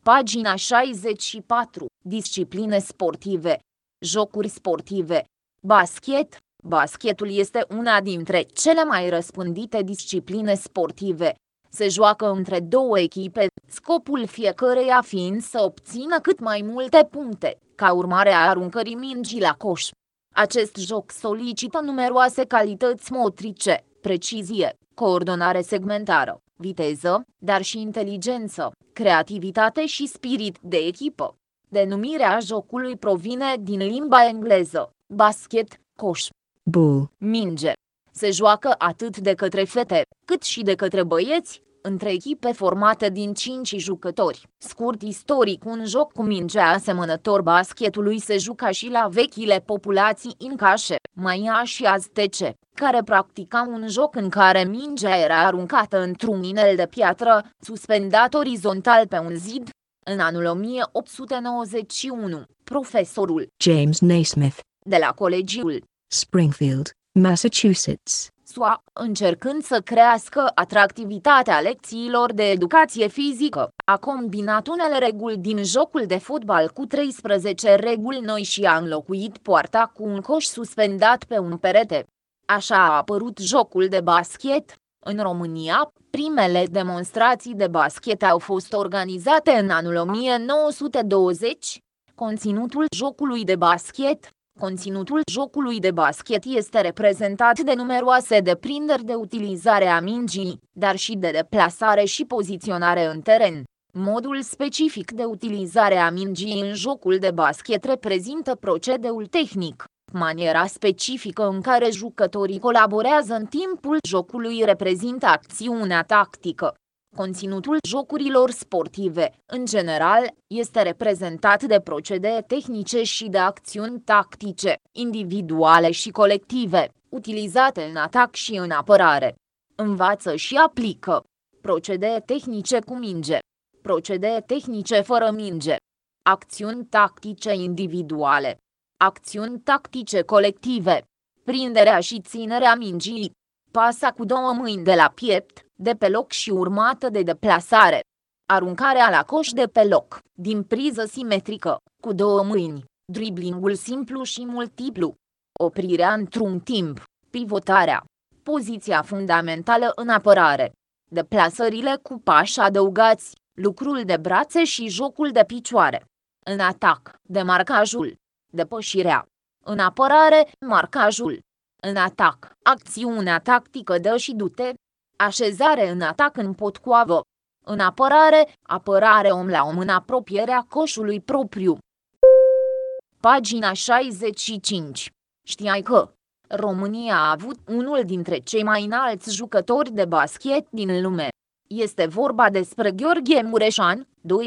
Pagina 64. Discipline sportive. Jocuri sportive. Basket. Basketul este una dintre cele mai răspândite discipline sportive. Se joacă între două echipe, scopul fiecăreia fiind să obțină cât mai multe puncte, ca urmare a aruncării mingii la coș. Acest joc solicită numeroase calități motrice, precizie, coordonare segmentară, viteză, dar și inteligență, creativitate și spirit de echipă. Denumirea jocului provine din limba engleză, basket, coș, ball, minge. Se joacă atât de către fete, cât și de către băieți, între echipe formate din 5 jucători. Scurt istoric, un joc cu mingea asemănător basketului se juca și la vechile populații incașe, maia și aztece, care practicau un joc în care mingea era aruncată într-un inel de piatră, suspendat orizontal pe un zid. În anul 1891, profesorul James Naismith, de la Colegiul Springfield, Massachusetts, SUA, încercând să crească atractivitatea lecțiilor de educație fizică, a combinat unele reguli din jocul de fotbal cu 13 reguli noi și a înlocuit poarta cu un coș suspendat pe un perete. Așa a apărut jocul de basket. În România, primele demonstrații de basket au fost organizate în anul 1920. Conținutul jocului de basket. Conținutul jocului de basket este reprezentat de numeroase deprinderi de utilizare a mingii, dar și de deplasare și poziționare în teren. Modul specific de utilizare a mingii în jocul de basket reprezintă procedeul tehnic. Maniera specifică în care jucătorii colaborează în timpul jocului reprezintă acțiunea tactică. Conținutul jocurilor sportive, în general, este reprezentat de procedee tehnice și de acțiuni tactice, individuale și colective, utilizate în atac și în apărare. Învață și aplică. Procedee tehnice cu minge. Procedee tehnice fără minge. Acțiuni tactice individuale. Acțiuni tactice colective. Prinderea și ținerea mingii. Pasa cu două mâini de la piept, de pe loc și urmată de deplasare. Aruncarea la coș de pe loc, din priză simetrică, cu două mâini. Driblingul simplu și multiplu. Oprirea într-un timp. Pivotarea. Poziția fundamentală în apărare. Deplasările cu pași adăugați, lucrul de brațe și jocul de picioare. În atac, demarcajul. Depășirea. În apărare, marcajul. În atac, acțiunea tactică dă și du-te. Așezare în atac în potcoavă. În apărare, apărare om la om în apropierea coșului propriu. Pagina 65. Știai că România a avut unul dintre cei mai înalți jucători de basket din lume. Este vorba despre Gheorghe Mureșan,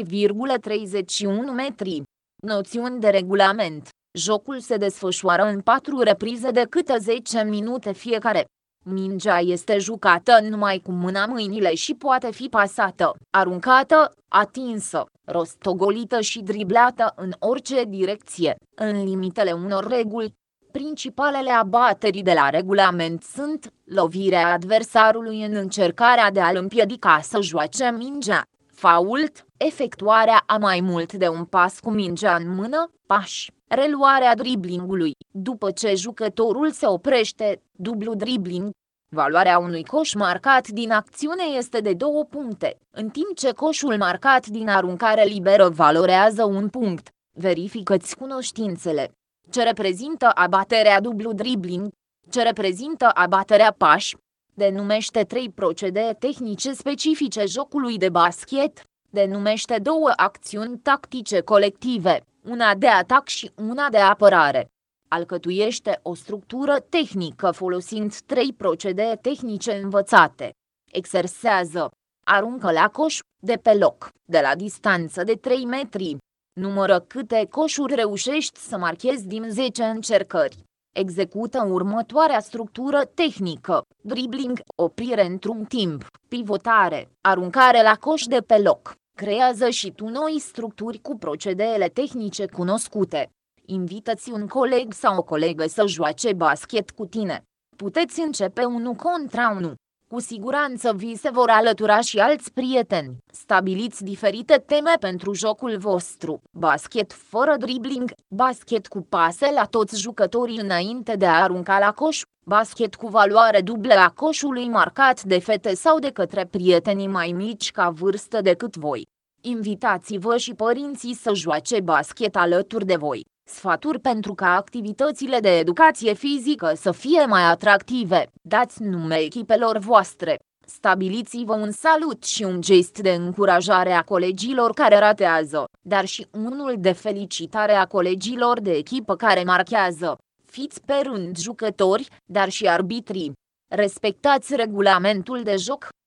2,31 metri. Noțiuni de regulament. Jocul se desfășoară în 4 reprize de câte 10 minute fiecare. Mingea este jucată numai cu mâna, mâinile și poate fi pasată, aruncată, atinsă, rostogolită și driblată în orice direcție, în limitele unor reguli. Principalele abateri de la regulament sunt lovirea adversarului în încercarea de a-l împiedica să joace mingea, fault, efectuarea a mai mult de un pas cu mingea în mână, pași, reluarea driblingului, după ce jucătorul se oprește, dublu dribbling. Valoarea unui coș marcat din acțiune este de 2 puncte, în timp ce coșul marcat din aruncare liberă valorează 1 punct. Verifică-ți cunoștințele. Ce reprezintă abaterea dublu dribbling? Ce reprezintă abaterea pași? Denumește 3 procedee tehnice specifice jocului de basket. Denumește 2 acțiuni tactice colective, una de atac și una de apărare. Alcătuiește o structură tehnică folosind 3 procedee tehnice învățate. Exersează. Aruncă la coș, de pe loc, de la distanță de 3 metri. Numără câte coșuri reușești să marchezi din 10 încercări. Execută următoarea structură tehnică: dribbling, oprire într-un timp, pivotare, aruncare la coș de pe loc. Creează și tu noi structuri cu procedeele tehnice cunoscute. Invită-ți un coleg sau o colegă să joace basket cu tine. Puteți începe 1 contra 1. Cu siguranță vi se vor alătura și alți prieteni. Stabiliți diferite teme pentru jocul vostru. Basket fără dribbling, basket cu pase la toți jucătorii înainte de a arunca la coș, basket cu valoare dublă a coșului marcat de fete sau de către prietenii mai mici ca vârstă decât voi. Invitați-vă și părinții să joace basket alături de voi. Sfaturi pentru ca activitățile de educație fizică să fie mai atractive. Dați nume echipelor voastre. Stabiliți-vă un salut și un gest de încurajare a colegilor care ratează, dar și unul de felicitare a colegilor de echipă care marchează. Fiți pe rând jucători, dar și arbitrii. Respectați regulamentul de joc.